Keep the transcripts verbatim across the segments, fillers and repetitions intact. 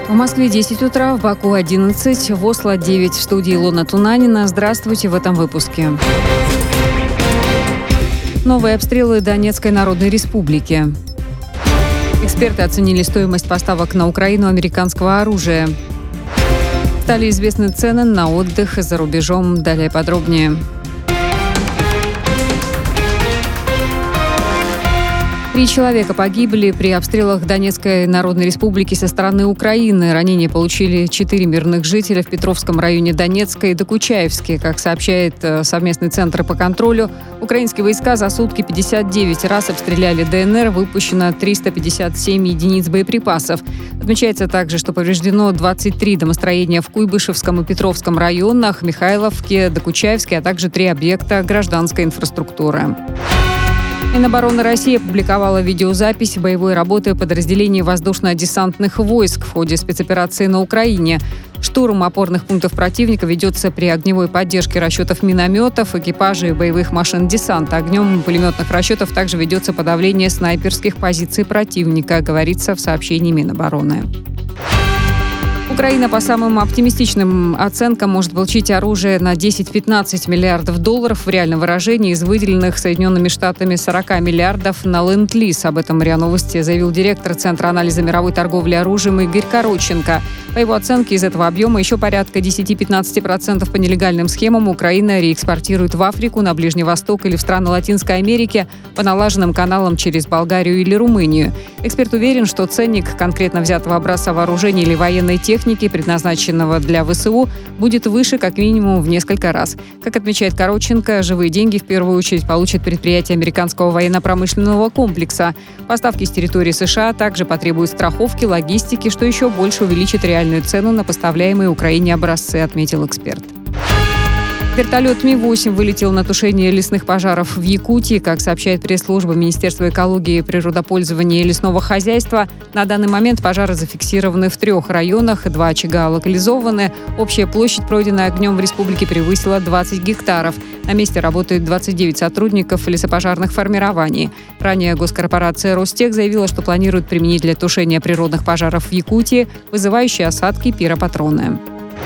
В Москве десять утра, в Баку одиннадцать, в Осло девять. В студии Илона Тунанина. Здравствуйте в этом выпуске. Новые обстрелы Донецкой Народной Республики. Эксперты оценили стоимость поставок на Украину американского оружия. Стали известны цены на отдых за рубежом. Далее подробнее. Три человека погибли при обстрелах Донецкой Народной Республики со стороны Украины. Ранения получили четыре мирных жителя в Петровском районе Донецка и Докучаевске. Как сообщает совместный центр по контролю, украинские войска за сутки пятьдесят девять раз обстреляли ДНР, выпущено триста пятьдесят семь единиц боеприпасов. Отмечается также, что повреждено двадцать три домостроения в Куйбышевском и Петровском районах, Михайловке, Докучаевске, а также три объекта гражданской инфраструктуры. Минобороны России опубликовала видеозапись боевой работы подразделений воздушно-десантных войск в ходе спецоперации на Украине. Штурм опорных пунктов противника ведется при огневой поддержке расчетов минометов, экипажей боевых машин десанта. Огнем пулеметных расчетов также ведется подавление снайперских позиций противника, говорится в сообщении Минобороны. Украина по самым оптимистичным оценкам может получить оружие на десять-пятнадцать миллиардов долларов в реальном выражении из выделенных Соединенными Штатами сорок миллиардов на ленд-лиз. Об этом РИА Новости заявил директор Центра анализа мировой торговли оружием Игорь Коротченко. По его оценке, из этого объема еще порядка десять-пятнадцать процентов по нелегальным схемам Украина реэкспортирует в Африку, на Ближний Восток или в страны Латинской Америки по налаженным каналам через Болгарию или Румынию. Эксперт уверен, что ценник конкретно взятого образца вооружения или военной техники, предназначенного для ВСУ, будет выше как минимум в несколько раз. Как отмечает Коротченко, живые деньги в первую очередь получат предприятия американского военно-промышленного комплекса. Поставки с территории США также потребуют страховки, логистики, что еще больше увеличит реальную цену на поставляемые Украине образцы, отметил эксперт. Вертолет Ми восемь вылетел на тушение лесных пожаров в Якутии. Как сообщает пресс-служба Министерства экологии, природопользования и лесного хозяйства, на данный момент пожары зафиксированы в трех районах, два очага локализованы. Общая площадь, пройденная огнем в республике, превысила двадцать гектаров. На месте работают двадцать девять сотрудников лесопожарных формирований. Ранее госкорпорация «Ростех» заявила, что планирует применить для тушения природных пожаров в Якутии вызывающие осадки пиропатроны.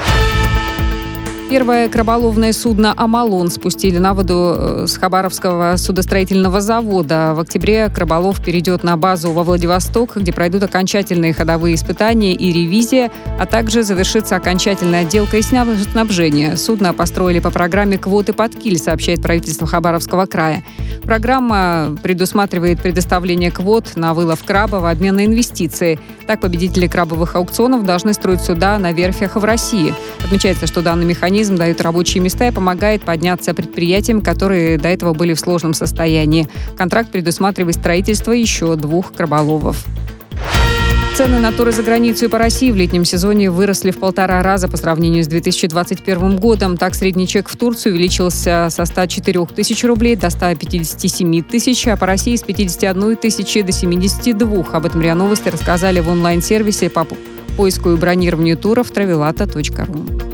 Первое краболовное судно «Амалон» спустили на воду с Хабаровского судостроительного завода. В октябре краболов перейдет на базу во Владивосток, где пройдут окончательные ходовые испытания и ревизия, а также завершится окончательная отделка и снабжение. Судно построили по программе «Квоты под киль», сообщает правительство Хабаровского края. Программа предусматривает предоставление квот на вылов краба в обмен на инвестиции. Так, победители крабовых аукционов должны строить суда на верфях в России. Отмечается, что данный механизм дает рабочие места и помогает подняться предприятиям, которые до этого были в сложном состоянии. Контракт предусматривает строительство еще двух краболовов. Цены на туры за границу и по России в летнем сезоне выросли в полтора раза по сравнению с две тысячи двадцать первым годом. Так, средний чек в Турцию увеличился со ста четырёх тысяч рублей до ста пятидесяти семи тысяч, а по России с пятидесяти одной тысячи до семидесяти двух. Об этом РИА Новости рассказали в онлайн-сервисе по поиску и бронированию туров травелата точка ру.